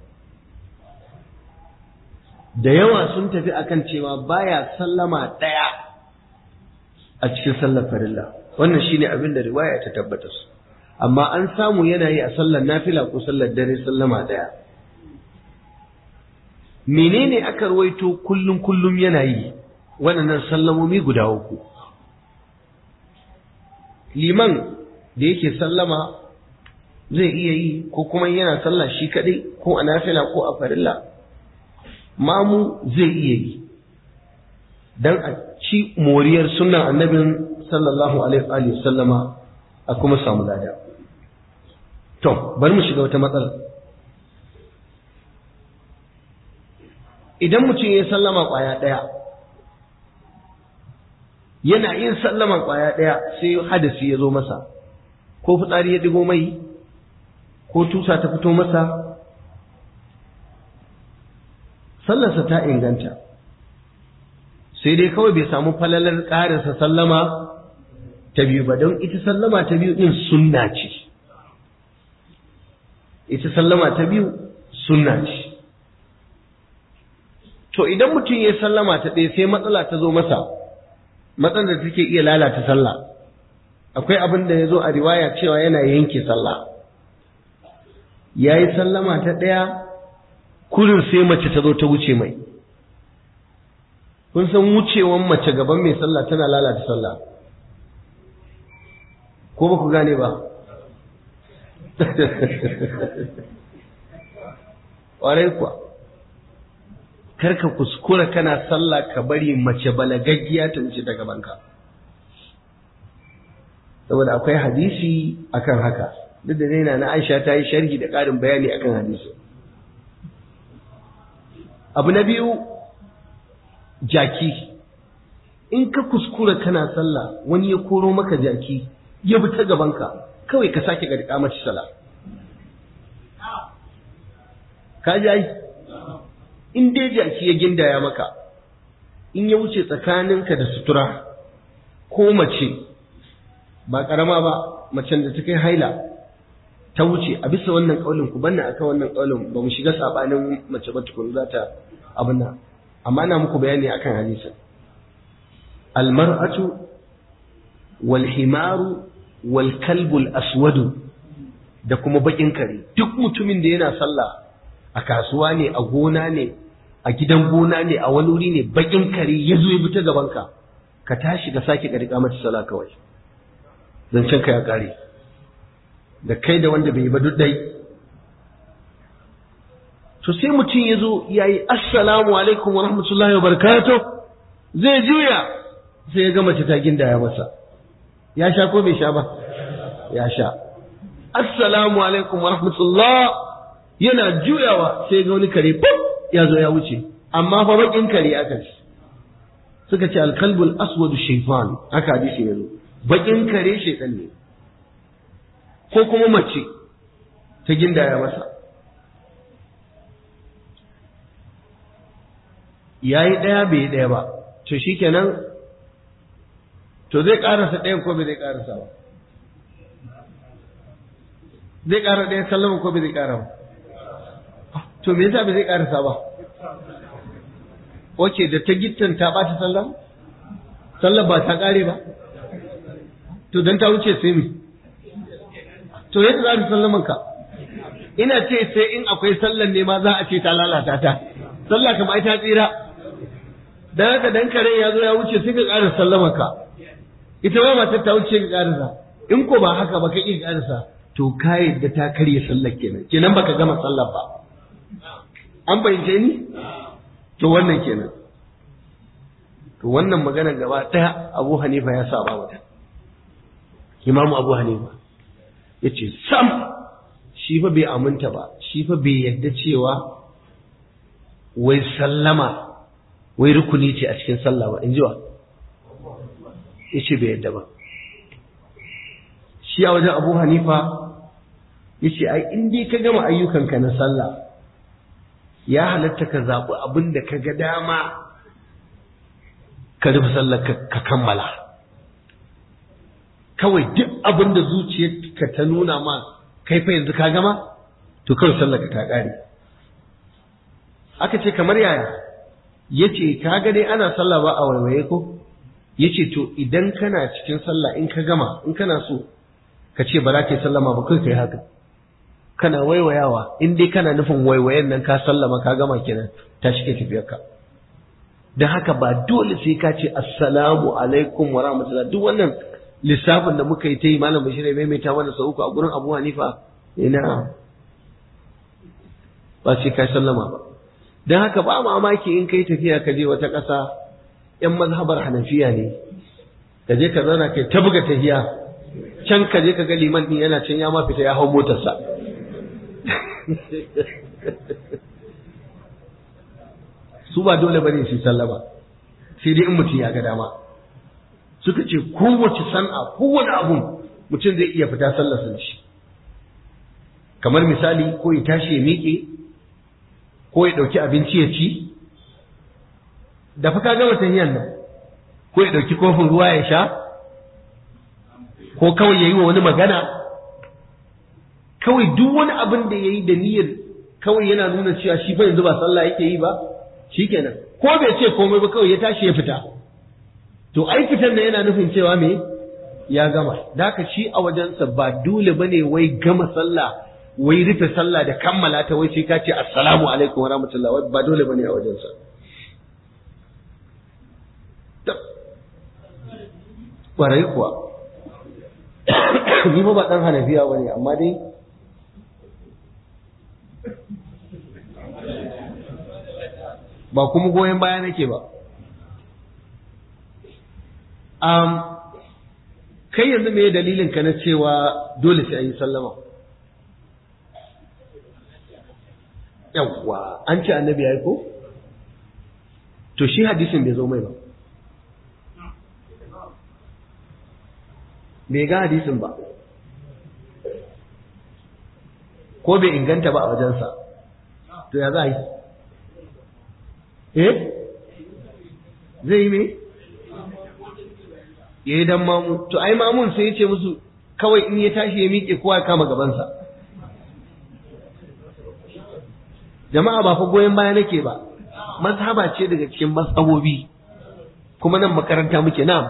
da yawa sun tafi akan cewa baya sallama ɗaya a cikin sallar farilla wannan shine abin da riwaya ta tabbatar amma an samu yana yi a sallar nafila ko sallar dare sallama daya menene aka rawaito kullum yana yi waɗannan sallamomi guda uku liman da yake sallama zai iya yi ko kuma yana sallah shi kadai ko a nafila ko a farilla mamu zai iya yi dan a ci moriyar sunnan annabin sallallahu alaihi wa sallama a kuma samu lada to bari mu shiga wata matsala idan mutum ya sallama kwaya daya yana yin sallama kwaya daya sai hadisi ya zo masa ko fitsari ya digo mai ko tusa ta fito masa sallarsa ta inganta sai dai kawai bai samu falalar ƙarinsa sallama ta biyu ba don ita sallama ta biyu din sunna ce ita sallama ta biyu sunna ce to idan mutum ya sallama ta ɗaya sai matsala ta zo masa matsalar da take iya lalata sallah akwai abin da ya zo a riwaya cewa yana yanke sallah ya yi sallama ta ɗaya kurin sai mace ta zo ta wuce mai kun san wucewan mace gaban mai sallah tana lalata sallah ko ba ku gane ba ƙwarai kuwa karka kuskura kana sallah ka bari mace balagaggiya ta wuce ta gabanka saboda akwai hadisi akan haka duk da daina na Aisha ta yi sharhi da ƙarin bayani akan hadisi abu na biyu jaki in ka kuskura kana sallah wani ya koro maka jaki ya bi ta gabanka kawai ka sake ga dika mace sallah ka ji ai in dai jaki ya gindaya maka in ya wuce tsakaninka da sutura ko mace ba karama ba macen da ta kai haila ta wuce a bisa wannan kaulin ku banna akan wannan kaulin ba mu shiga sabanin mace ba tukun za ta abin nan amma ina muku bayani akan hadisin almar'atu wal himaru wal kalbul aswadu da kuma bakin kare duk mutumin da yana sallah a kasuwa ne a gona ne a gidan gona ne a wani wuri ne bakin kare ya zo ya bi ta gaban ka ka tashi ka sake ka riƙa mata sallah kawai zancen ka ya kare da kai da wanda bai yi ba duk dai to sai mutum ya zo ya yi assalamu alaikum wa rahmatullahi wa barakatuh zai juya sai ya ga mace ta gindaya masa ya sha ko bai sha ba ya sha assalamu alaikum wa rahmatullah yana juyawa sai ga wani kare pop ya zo ya wuce amma fa bakin kare aka ce suka ce alkalbul aswadu shaytan haka hadisi ne bakin kare shaytan ne ko kuma mace ta gindaya masa yayi daya bai daya ba to shikenan to zai karasa ɗayan ko bai zai karasa ba zai ƙara ɗaya sallama ko bai zai ƙara ba to me yasa bai zai ƙarasa ba oke da ta gittan ta ɓata sallah sallah ba ta ƙare ba to dan ta wuce sai me to yadda za ta sallaman ka ina ce sai in akwai sallan ne ma za a ce ta lalata ta sallah kam ai ta tsira dan haka dan karen ya zo ya wuce sai ka ƙara sallaman ka ita ma matar ta wuce ka ƙarasa in ko ba haka ba ka ƙi ƙarasa to ka yadda ta karya sallar kenan baka gama sallar ba an fahimce ni to wannan kenan to wannan magana gaba daya Abu Hanifa ya saba mata Imam Abu Hanifa yace sam shi fa bai aminta ba shi fa bai yadda cewa wai sallama wai rukuni ce a cikin sallah ba inji wa yace bai yadda ba shi a wajen Abu Hanifa yace ai in dai ka gama ayyukanka na sallah ya halatta ka zaɓi abin da ka ga dama ka rufe sallar ka kammala kawai duk abin da zuciyarka ta nuna ma kai fa yanzu ka gama to kawai sallar ka ta ƙare aka ce kamar yaya yace ka ga dai ana sallah ba a waiwaye ko yace to idan kana cikin sallah in ka gama in kana so ka ce ba za ka yi sallama ba kai kai haka kana waiwayawa in dai kana nufin waiwayen nan ka sallama ka gama kenan ta shike tafiyarka dan haka ba dole sai ka ce assalamu alaikum wa rahmatullah duk wannan lissafin da muka yi ta yi malam Bashir bai mai ta mana sau uku a gurin Abu Hanifa ina ba sai ka sallama ba dan haka ba mamaki in kai tafiya ka je wata ƙasa yan mazhabar Hanafiya ne ka je ka zauna kai ta buga tahiya can ka je ka ga liman din yana can ya ma fita ya hau motarsa su ba dole bane su sallama sai dai in mutum ya ga dama suka ce kowace san'a kowane abun mutum zai iya fita sallarsa da shi kamar misali ko ya tashi ya miƙe ko ya ɗauki abinci ya ci da fa ka gama tahiyyar nan ko ya ɗauki kofin ruwa ya sha ko kawai ya yi wa wani magana kawai duk wani abin da ya yi da niyyar kawai yana nuna cewa shi fa yanzu ba sallah yake yi ba shikenan ko bai ce komai ba kawai ya tashi ya fita to ai fitan nan yana nufin cewa me ya gama da haka shi a wajensa ba dole bane wai gama sallah wai rufe sallah da kammala ta wai sai ka ce assalamu alaikum wa rahmatullah ba dole bane a wajensa kwarai kuwa ni ba dan Hanafiya bane amma dai ba kuma goyon baya nake ba kai yanzu me dalilin ka na cewa dole sai an yi sallama yawwa an ce annabi ya yi ko to shi hadisin bai zo mai ba bai ga hadisin ba ko bai inganta ba a wajensa to ya za a yi zai yi me ya yi dan mamu to ai mamun sai ya ce musu kawai in ya tashi ya miƙe kowa ya kama gabansa jama'a ba fa goyon baya nake ba, mazhaba ce daga cikin mazhabobi, kuma nan makaranta muke. Na'am,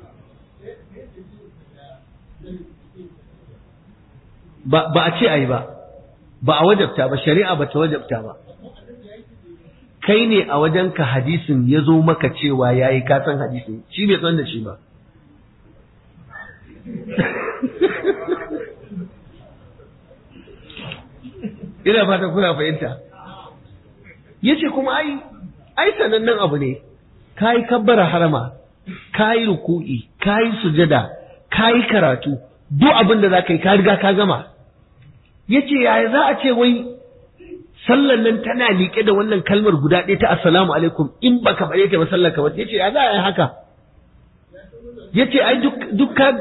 ba a ce ayi ba, ba a wajabta ba, shari'a ba ta wajabta ba. Kai ne a wajenka hadisin ya zo maka cewa yayi, ka san hadisin, shi bai san da shi ba. Ina fata kuna fahimta. Yace kuma ai sanannen abu ne, kai kabbara harama, kai ruku'i, kai sujada, kai karatu, duk abin da zaka yi ka riga ka gama. Yace yaya za a ce wai sallan nan tana liƙe da wannan kalmar guda ɗaya ta assalamu alaikum, in baka bare ta ba sallar ka ba. Yace ya za a yi haka? Yace ai duk ka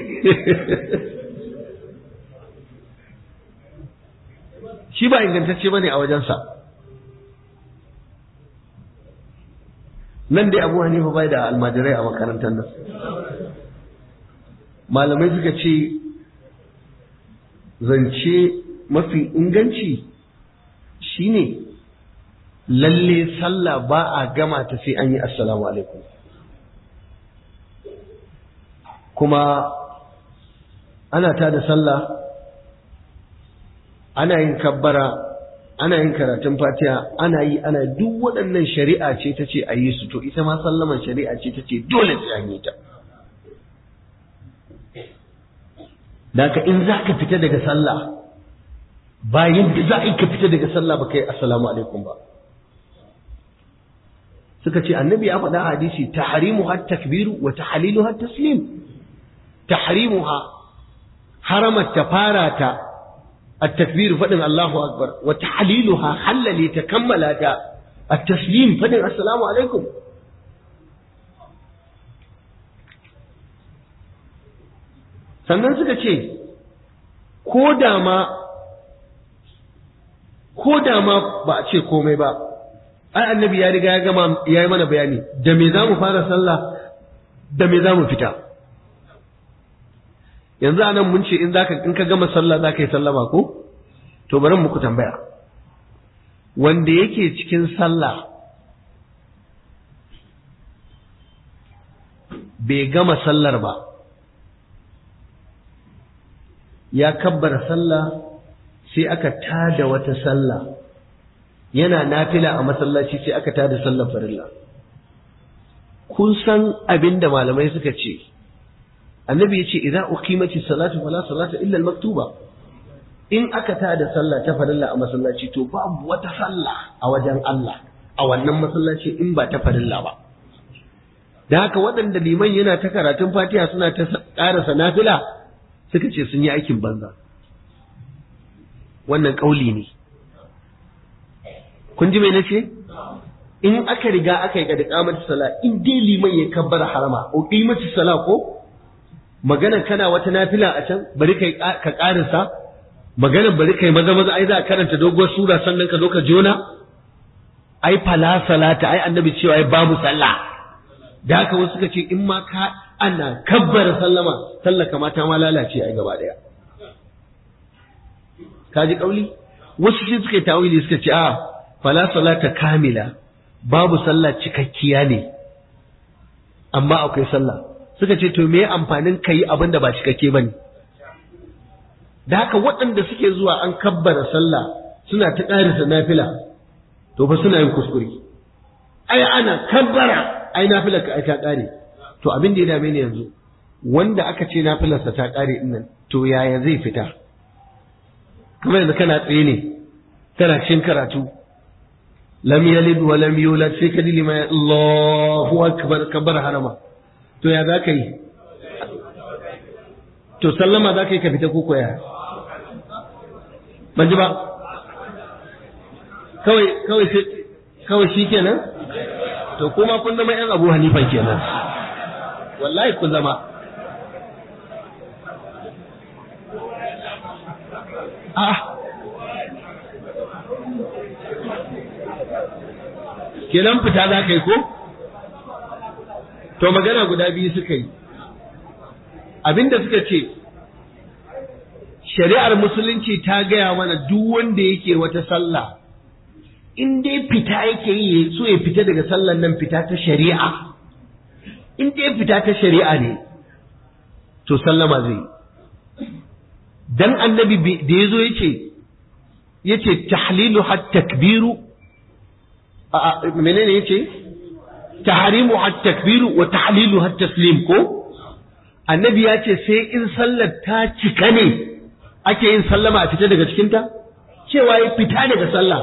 shi ba ingantacce bane a wajensa. Nan dai Abu Hanifa bai da almajirai a makarantar nan. Malamai suka ce zance mafi inganci shine lalle sallah ba a gama ta sai an yi assalamu alaikum. Kuma ana tada sallah, ana yin kabbara, ana yin karatun fatiha, ana duk waɗannan shari'a ce ta ce a yi su, to ita ma sallaman shari'a ce ta ce dole sai an yi ta. Daka in za ka fita daga sallah, bayan da za a yi ka fita daga sallah ba kai assalamu alaikum ba. Suka ce annabi ya faɗa hadisi, tahrimuha takbiru wa tahliluha taslim. Tahrimuha haramat ta fara ta التكبير فدن الله أكبر، وتحليلها حلل تكملت التسليم فدن السلام عليكم. sannan suka ce ko da ma ba a ce komai ba, ai annabi ya riga ya yi mana bayani da me za mu fara sallah da me za mu fita. Yanzu anan mun ce in ka gama sallah zaka yi sallama ko? To bari muku tambaya. Wanda yake cikin sallah bai gama sallar ba, ya kabbara sallah sai aka tada wata sallah, yana nafila a masallaci sai aka tada sallar farilla. Kun san abinda malamai suka ce, annabi yace idza uqimati salatu fala salata illa al-maktuba. In aka tada sallah ta farilla a masallaci to babu wata sallah a wajen Allah a wannan masallaci in ba ta farilla ba. Da haka waɗanda liman yana ta karatun Fatiha suna ta ƙarasa nafila suka ce sun yi aikin banza. Wannan kauli ne. Kun ji me nace? In aka riga aka yi qamati sala, in dai liman ya kabbara harama uqimati sala ko magana kana wata nafila a can bari kai ka karisa, magana bari kai maza ai za a karanta doguwar sura sannan ka zo ka jona, ai fala salata, ai annabi cewa ai babu sallah. Da haka wasu suka ce in ma ka ana kabbara sallama sallah kamata ma lalace ai gaba daya. Kaji kauli? Wasu shi suka yi tawili suka ce a fala salata kamila, babu sallah cikakkiya ne amma akwai sallah. Suka ce to me amfanin kai abin da ba cikakke bane? Da haka waɗanda suke zuwa an kabbara sallah suna ta ƙarisa nafila to ba suna yin kuskure. Ai ana kabbara ai nafilar ka ai ta ƙare. To abin da ya dame ni yanzu, wanda aka ce nafilarsa ta ƙare din nan, to yaya zai fita? Kamar yanzu kana tsaye ne, kana cikin karatu, lam yalid wa lam yulad, sai ka dilima Allahu akbar kabbar harama. To ya za ka yi? To sallama za ka yi ka fita ko koya? Ban ji ba? Kawai shi kenan? To kuma kun zama ‘yan Abu Hanifa kenan. Wallahi kun zama. Kenan fita za ka yi ko? To magana guda biyu suka yi. Abinda suka ce, shari'ar musulunci ta gaya mana duk wanda yake wata sallah in dai fita yake yi so ya fita daga sallan nan fita ta shari'a, in dai fita ta shari'a ne to sallama zai. Dan annabi da yazo yace tahlilu hat takbiru, menene yace tahrimu hat takbiru wa tahlilu hat taslim ko? Annabi ya ce sai in sallar ta cika ne ake yin sallama a fita daga cikinta, cewa ya fita daga sallah.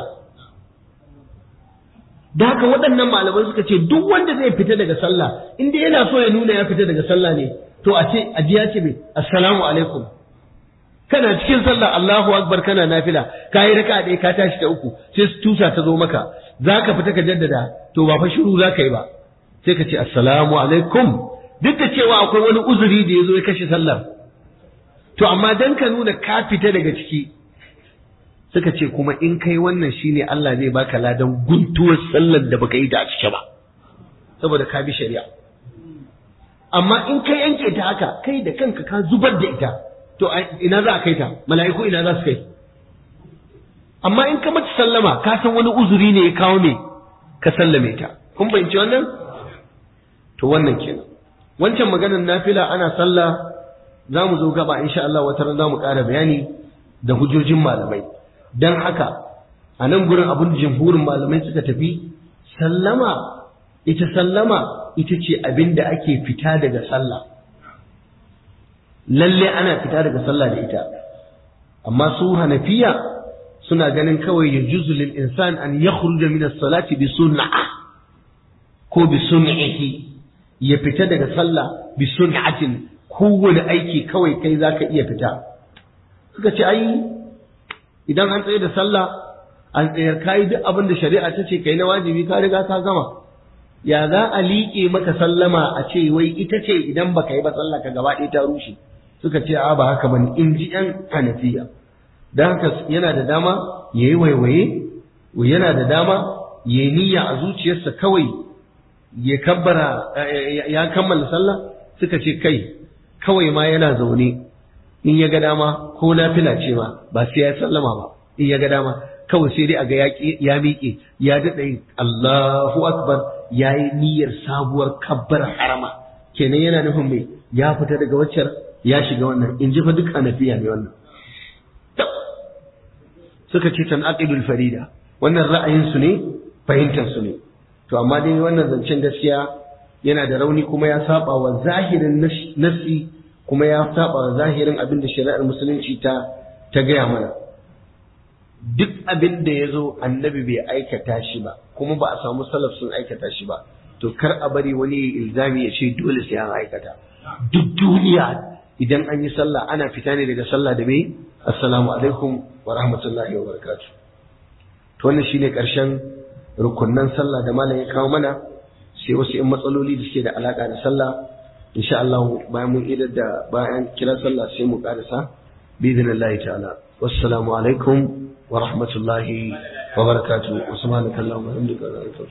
Da haka waɗannan malaman suka ce duk wanda zai fita daga sallah inda yana so ya nuna ya fita daga sallah ne to a ce ajiya ce mai assalamu alaikum, kana cikin sallah Allahu akbar kana nafila kayi raka ɗaya ka tashi ta uku sai tusa ta zo maka zaka fita ka jaddada to ba fa shiru zaka yi ba sai ka ce assalamu alaikum, duk da cewa akwai wani uzuri da ya zo ya kashe sallar, to amma dan ka nuna ka fita daga ciki suka ce kuma in kai wannan shine Allah zai baka ladan guntuwar sallar da baka yi ta a cike ba saboda ka bi shari'a. Amma in kai yanke ta haka kai da kanka ka zubar da ita to ina za a kai ta, mala'iku ina za su kai? Amma in ka mata sallama ka san wani uzuri ne ya kawo me ka sallame ta. Kun bayyance wannan? To wannan kenan. Wancan maganar nafila ana sallah za mu zo gaba insha Allah wata ran za mu ƙara bayani da hujjojin malamai. Dan haka a nan gurin abin da jumhurin malamai suka tafi sallama ita ce abin da ake fita daga sallah. Lalle ana fita daga sallah da ita. Amma su Hanafiya suna ganin kawai yajuzu lil insan an yakhruja min as-salati bi sun'ah ko bi sun'ihi, ya fita daga sallah bi sun'atin, kowane aiki kawai kai zaka iya fita. Suka ce ai idan an tsaye da sallah an tsayar kayi duk abin da shari'a ta ce kai na wajibi ka riga ka gama, ya za a liƙe maka sallama a ce wai ita ce idan baka yi ba sallah ka gaba ɗaya ta rushe? Suka ce a ba haka bane, in ji ƴan Hanafiya. Dan haka yana da dama yayi waiwaye, yana da dama yayi niyya a zuciyarsa kawai ya kabbara ya kammala sallah. Suka ce kai kawai ma yana zaune in ya ga dama ko nafila ce ma ba sai ya sallama ba, in ya ga dama kawai sai dai a ga ya miƙe ya daɗa yin Allahu akbar ya yi niyyar sabuwar kabbar harama, kenan yana nufin mai ya fita daga waccar ya shiga wannan. In ji fa duk Hanafiya ne wannan. Suka ce tanaqidul farida, wannan ra'ayin su ne, fahimtar su ne. To amma dai wannan zancen gaskiya yana da rauni kuma ya saba wa zahirin nafsi, kuma ya saba zahirin abin da shari'ar musulunci ta gaya mana. Duk abin da ya zo annabi bai aikata shi ba kuma ba a samu salaf sun aikata shi ba, to kar a bari wani ilzami ya ce dole sai an aikata. Duk duniya idan an yi sallah ana fita ne daga sallah da mai assalamu alaikum wa rahmatullahi wa barakatuh. To wannan shine karshen rukunnan sallah da malam ya kawo mana, sai wasu in matsaloli da suke da alaka da sallah insha Allah bayan mun idar da bayan kira sallah sai mu karasa bi idnillahi ta'ala. Wassalamu alaikum wa rahmatullahi wa barakatuh. Subhanakallahumma wa bihamdika